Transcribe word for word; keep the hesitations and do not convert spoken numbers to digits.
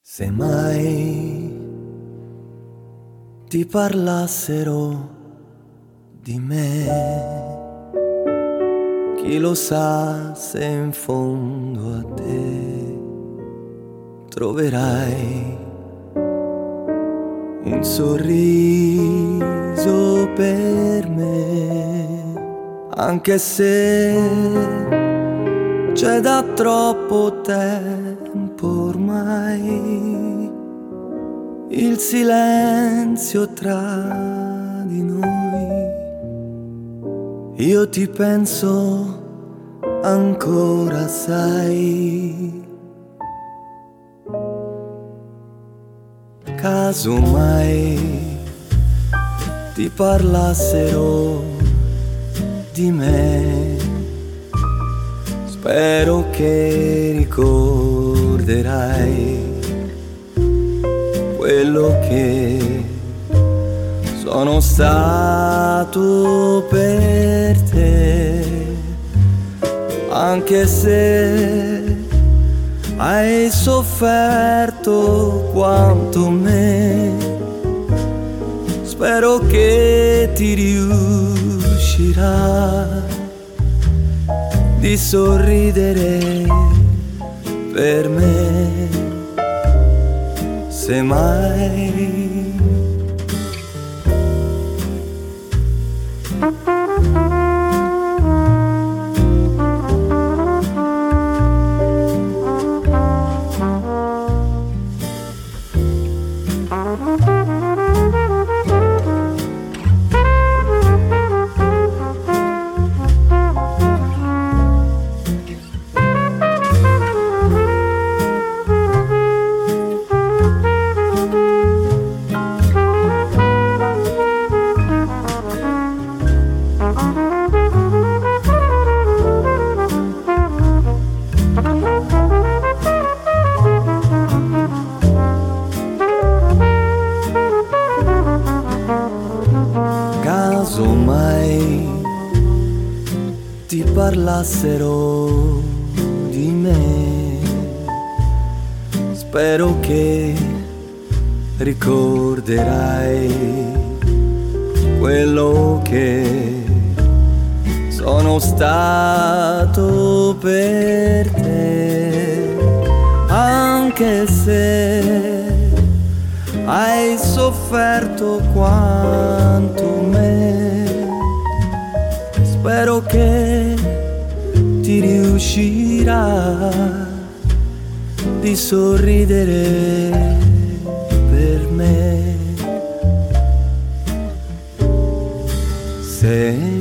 Se mai ti parlassero di me, chi lo sa se in fondo a te troverai un sorriso per me, anche se c'è da troppo tempo ormai il silenzio tra di noi. Io ti penso ancora, sai, casomai ti parlassero di me, spero che ricorderai quello che sono stato per te, anche se hai sofferto quanto me. Spero che ti riuscirà di sorridere per me, se mai. Casomai ti parlassero di me, spero che ricorderai quello che sono stato per te, anche se hai sofferto quanto me. Spero che ti riuscirà di sorridere per me, se